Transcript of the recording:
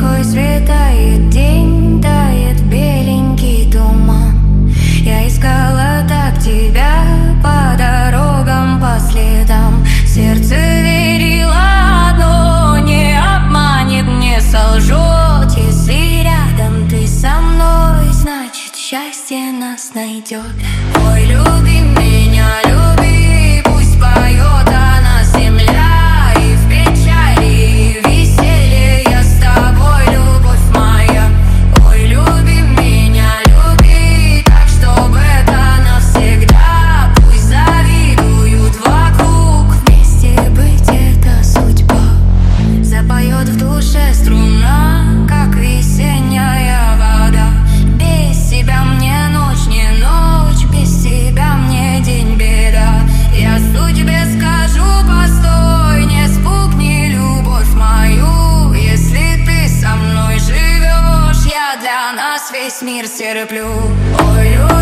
рекой светает день, тает беленький туман. Я искала так тебя по дорогам, по следам. Сердце верило одно, не обманет, не солжет. Если рядом ты со мной, значит счастье нас найдет. Ой, люби меня, люби, пусть поет о нас земля. И в печали, и в веселье я с тобой, любовь моя. Ой, люби меня, люби, так, чтобы это навсегда. Пусть завидуют вокруг, вместе быть это судьба. Запоет в душе струна, как весенняя вода. Без тебя мне ночь не ночь, без тебя мне день беда. Я судьбе скажу: постой, не спугни любовь мою. Если ты со мной живешь, я для нас весь мир стерплю. Ой,